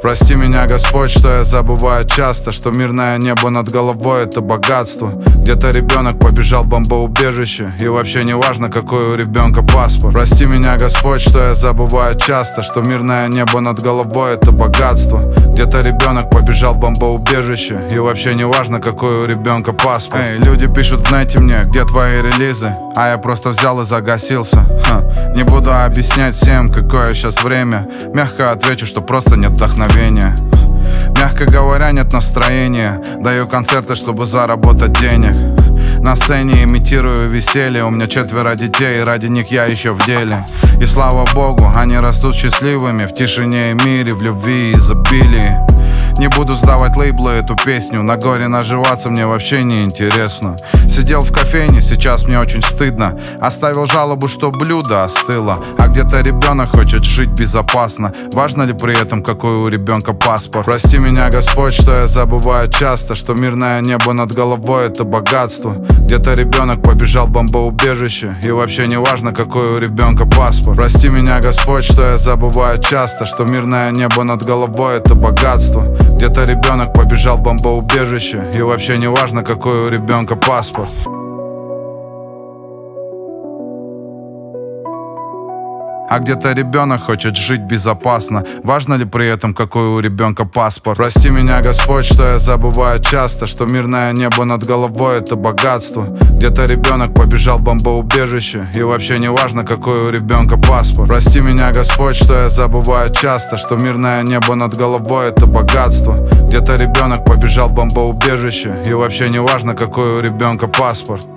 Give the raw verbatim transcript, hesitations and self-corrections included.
Прости меня, Господь, что я забываю часто, что мирное небо над головой — это богатство. Где-то ребенок побежал в бомбоубежище, и вообще не важно, какой у ребенка паспорт. Прости меня, Господь, что я забываю часто, что мирное небо над головой — это богатство. Где-то ребенок побежал в бомбоубежище, и вообще не важно, какой у ребенка паспорт. Эй, люди пишут в нете мне, где твои релизы, а я просто взял и загасился. Ха. Не буду объяснять всем, какое сейчас время. Мягко отвечу, что просто нет вдохновения. Мягко говоря, нет настроения. Даю концерты, чтобы заработать денег. На сцене имитирую веселье. У меня четверо детей, и ради них я еще в деле. И слава Богу, они растут счастливыми в тишине и мире, в любви и изобилии. Не буду сдавать лейблы эту песню. На горе наживаться мне вообще не интересно. Сидел в кофейне, сейчас мне очень стыдно. Оставил жалобу, что блюдо остыло. А где-то ребенок хочет жить безопасно. Важно ли при этом, какой у ребенка паспорт? Прости меня, Господь, что я забываю часто, что мирное небо над головой — это богатство. Где-то ребенок побежал в бомбоубежище, и вообще не важно, какой у ребенка паспорт. Прости меня, Господь, что я забываю часто, что мирное небо над головой — это богатство. Где-то ребенок побежал в бомбоубежище, и вообще не важно, какой у ребенка паспорт. А где-то ребенок хочет жить безопасно. Важно ли при этом, какой у ребенка паспорт? Прости меня, Господь, что я забываю часто, что мирное небо над головой — это богатство. Где-то ребенок побежал в бомбоубежище, и вообще не важно, какой у ребенка паспорт. Прости меня, Господь, что я забываю часто, что мирное небо над головой — это богатство. Где-то ребенок побежал в бомбоубежище, и вообще не важно, какой у ребенка паспорт.